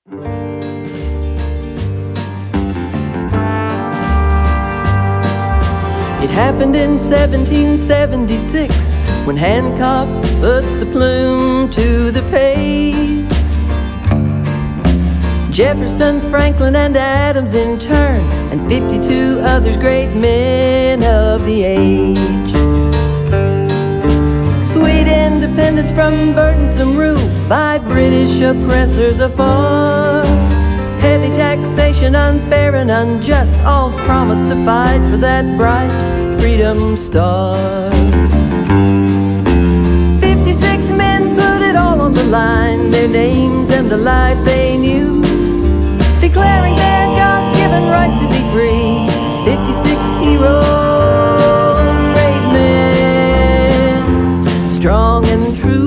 It happened in 1776 when Hancock put the plume to the page. Jefferson, Franklin, and Adams in turn, and 52 others great men of the age. Sweet independence from burdensome rule by British oppressors afar. Heavy taxation, unfair and unjust, all promised to fight for that bright freedom star. 56 men put it all on the line, their names and the lives they knew, declaring their God-given right to be free. 56 heroes, brave men, strong and true.